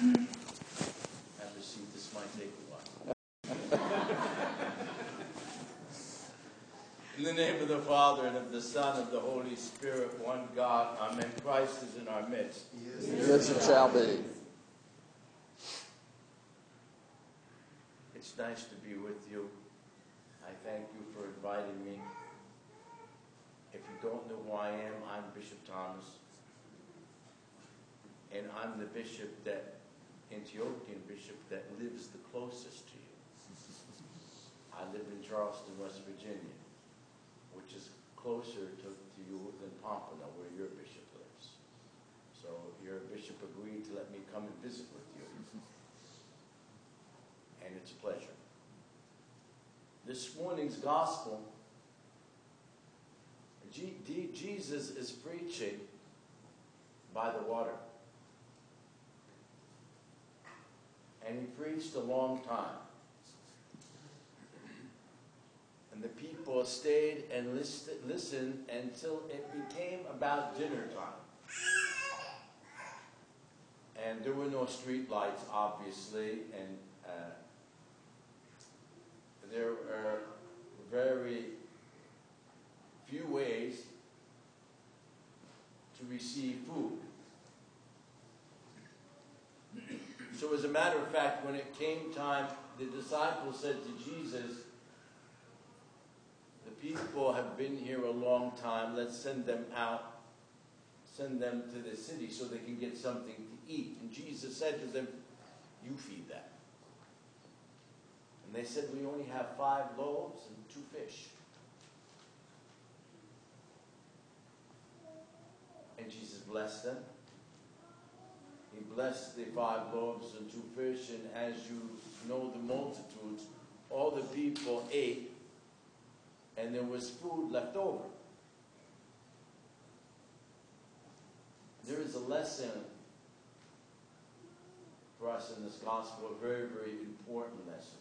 Have a seat. This might take a while. In the name of the Father, and of the Son, and of the Holy Spirit, one God, amen. Christ is in our midst. Yes, it shall be. It's nice to be with you. I thank you for inviting me. If you don't know who I am, I'm Bishop Thomas. And I'm the bishop Antiochian bishop that lives the closest to you. I live in Charleston, West Virginia, which is closer to you than Pompano, where your bishop lives. So your bishop agreed to let me come and visit with you. And it's a pleasure. This morning's gospel, Jesus is preaching by the water. And he preached a long time. And the people stayed and listened until it became about dinner time. And there were no street lights, obviously, and there are very few ways to receive food. So as a matter of fact, when it came time, the disciples said to Jesus, the people have been here a long time, let's send them out, send them to the city so they can get something to eat. And Jesus said to them, you feed them. And they said, we only have 5 loaves and 2 fish. And Jesus blessed them. He blessed the 5 loaves and 2 fish, and as you know the multitudes, all the people ate, and there was food left over. There is a lesson for us in this gospel, a very, very important lesson.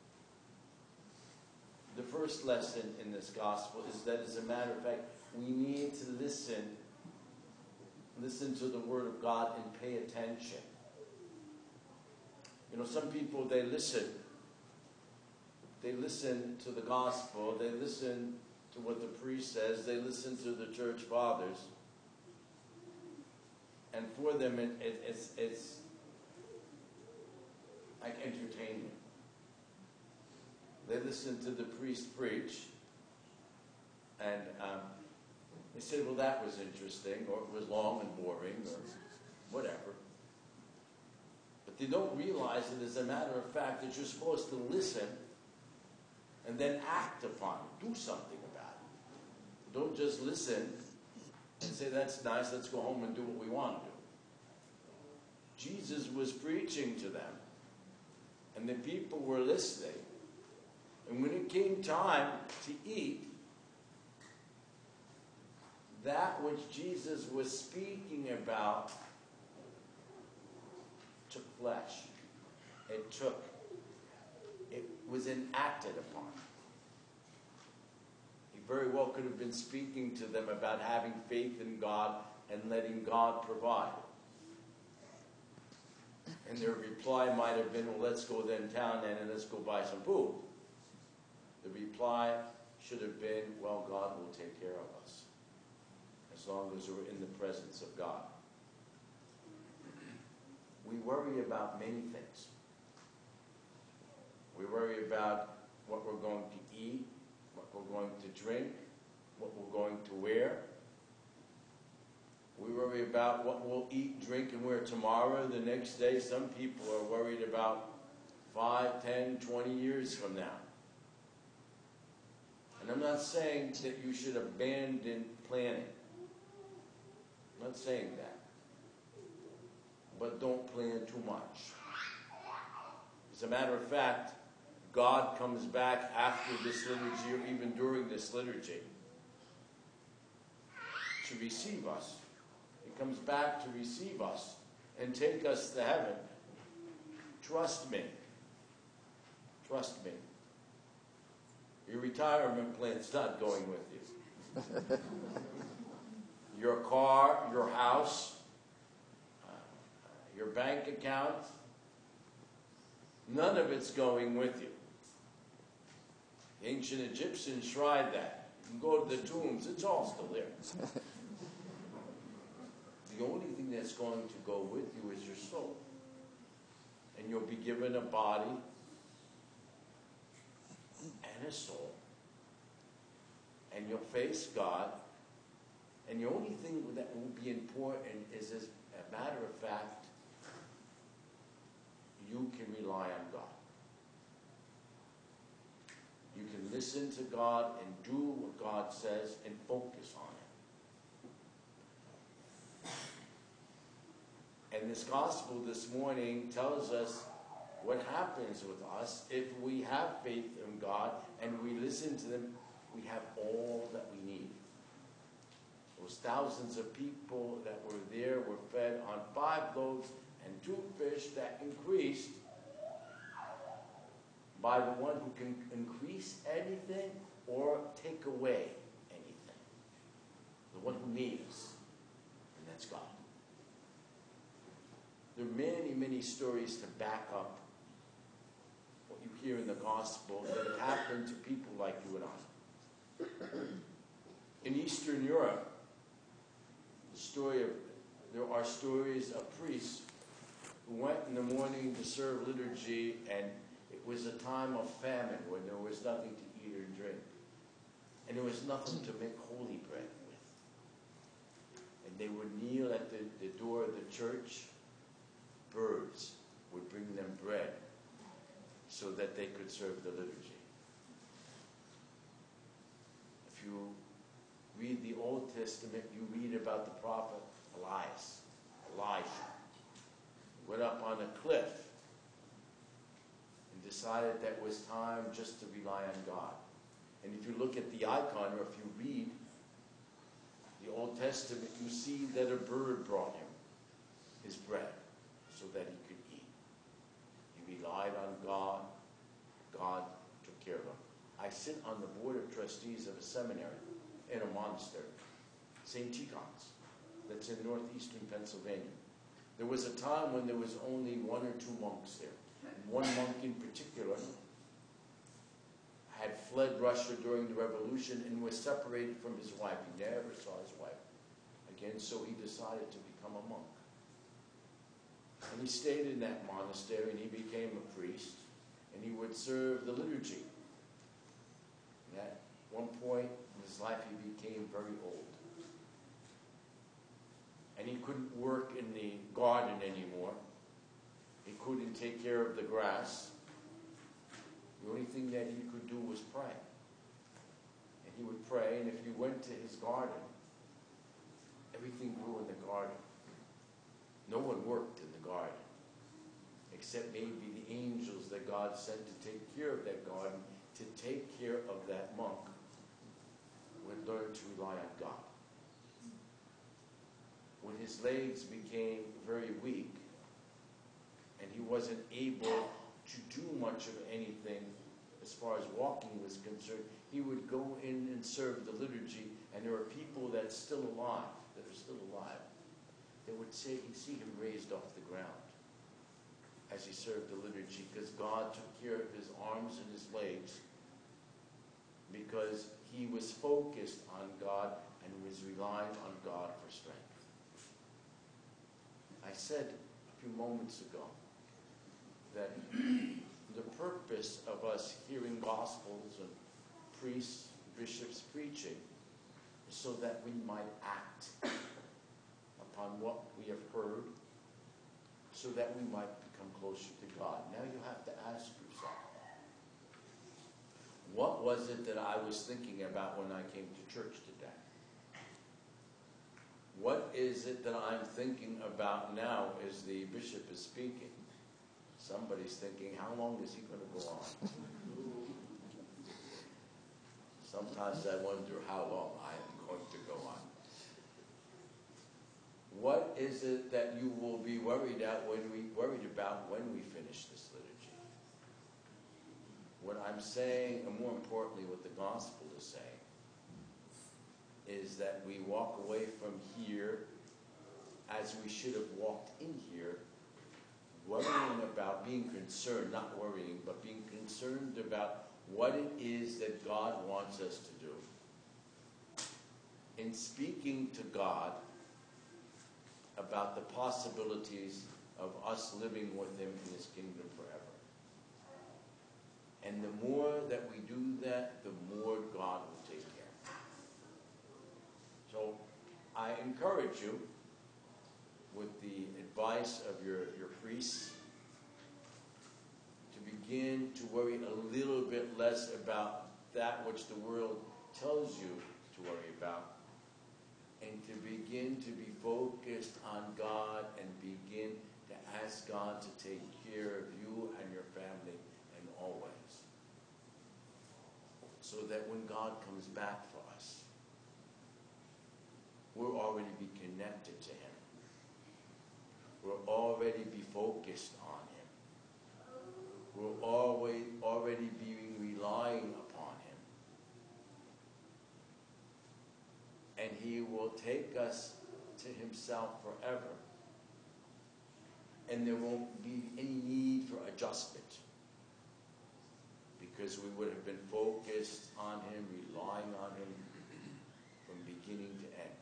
The first lesson in this gospel is that, as a matter of fact, we need to listen to the Word of God and pay attention. You know, some people, they listen to the gospel, they listen to what the priest says, they listen to the church fathers, and for them it's like entertainment. They listen to the priest preach, and they say, well, that was interesting, or it was long and boring, or whatever. But they don't realize that, as a matter of fact, that you're supposed to listen and then act upon it. Do something about it. Don't just listen and say, that's nice, let's go home and do what we want to do. Jesus was preaching to them, and the people were listening. And when it came time to eat, that which Jesus was speaking about took flesh. It was enacted upon. He very well could have been speaking to them about having faith in God and letting God provide. And their reply might have been, well, let's go downtown and let's go buy some food. The reply should have been, well, God will take care of us, as long as we're in the presence of God. We worry about many things. We worry about what we're going to eat, what we're going to drink, what we're going to wear. We worry about what we'll eat, drink, and wear tomorrow, the next day. Some people are worried about 5, 10, 20 years from now. And I'm not saying that you should abandon planning. I'm not saying that. But don't plan too much. As a matter of fact, God comes back after this liturgy, or even during this liturgy, to receive us. He comes back to receive us and take us to heaven. Trust me. Trust me. Your retirement plan's not going with you. Your car, your house, your bank account, none of it's going with you. The ancient Egyptians tried that. You can go to the tombs, it's all still there. The only thing that's going to go with you is your soul. And you'll be given a body and a soul. And you'll face God. And the only thing that will be important is, as a matter of fact, you can rely on God. You can listen to God and do what God says and focus on it. And this gospel this morning tells us what happens with us if we have faith in God and we listen to them. We have all that we need. Those thousands of people that were there were fed on 5 loaves and 2 fish that increased by the one who can increase anything or take away anything. The one who made us. And that's God. There are many, many stories to back up what you hear in the gospel that have happened to people like you and I. In Eastern Europe, there are stories of priests who went in the morning to serve liturgy, and it was a time of famine when there was nothing to eat or drink. And there was nothing to make holy bread with. And they would kneel at the door of the church. Birds would bring them bread so that they could serve the liturgy. If you read the Old Testament, you read about the prophet Elijah. He went up on a cliff and decided that it was time just to rely on God. And if you look at the icon, or if you read the Old Testament, you see that a bird brought him his bread so that he could eat. He relied on God. God took care of him. I sit on the board of trustees of a seminary in a monastery, St. Tikhon's, that's in northeastern Pennsylvania. There was a time when there was only 1 or 2 monks there. One monk in particular had fled Russia during the revolution and was separated from his wife. He never saw his wife again, so he decided to become a monk. And he stayed in that monastery and he became a priest, and he would serve the liturgy. And at one point in his life he became very old. And he couldn't work in the garden anymore. He couldn't take care of the grass. The only thing that he could do was pray. And he would pray, and if you went to his garden, everything grew in the garden. No one worked in the garden, except maybe the angels that God sent to take care of that garden, to take care of that monk, would learn to rely on God. When his legs became very weak, and he wasn't able to do much of anything as far as walking was concerned, he would go in and serve the liturgy, and there are people that are still alive, that would say he'd see him raised off the ground as he served the liturgy, because God took care of his arms and his legs, because he was focused on God and was relying on God for strength. I said a few moments ago that the purpose of us hearing gospels and priests, bishops preaching is so that we might act upon what we have heard, so that we might become closer to God. Now you have to ask yourself, what was it that I was thinking about when I came to church today? What is it that I'm thinking about now as the bishop is speaking? Somebody's thinking, how long is he going to go on? Sometimes I wonder how long I am going to go on. What is it that you will be worried about when we finish this liturgy? What I'm saying, and more importantly what the gospel is saying, is that we walk away from here as we should have walked in here worrying about, being concerned, not worrying, but being concerned about what it is that God wants us to do. In speaking to God about the possibilities of us living with Him in His kingdom forever. And the more that we do that, the more God will take care. So I encourage you, with the advice of your priests, to begin to worry a little bit less about that which the world tells you to worry about, and to begin to be focused on God and begin to ask God to take care of you and your family in all ways. So that when God comes back for us, we'll already be connected to Him. We'll already be focused on Him. We'll already be relying upon Him. And He will take us to Himself forever. And there won't be any need for adjustment, because we would have been focused on Him, relying on Him from beginning to end.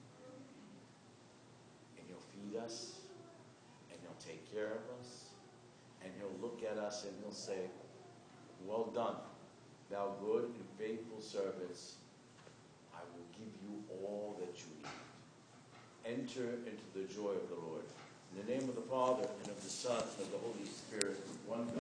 And He'll feed us, and He'll take care of us, and He'll look at us and He'll say, "Well done, thou good and faithful servants. I will give you all that you need." Enter into the joy of the Lord. In the name of the Father, and of the Son, and of the Holy Spirit, one God.